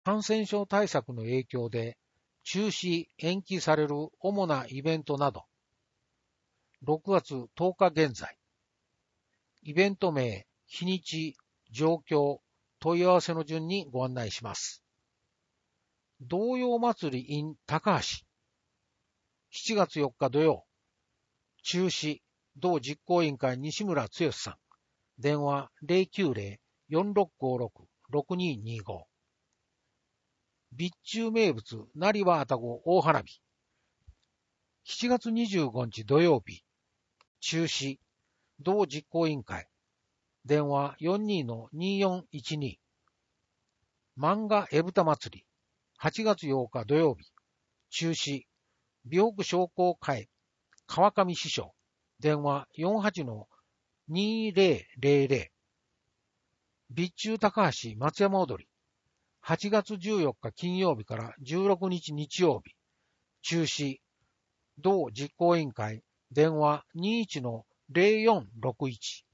感染症対策の影響で中止・延期される主なイベントなど、6月10日現在、イベント名、日にち、状況、問い合わせの順にご案内します。童謡祭り in 高橋、7月4日土曜、中止、同実行委員会西村剛さん、電話 090-4656-6225。備中名物、成羽愛宕大花火。7月25日土曜日、中止、同実行委員会、電話 42-2412。漫画絵豚祭り、8月8日土曜日、中止、美北商工会、川上支所、電話 48-2000。備中高橋松山踊り、8月14日金曜日から16日日曜日、中止、同実行委員会、電話 21-0461。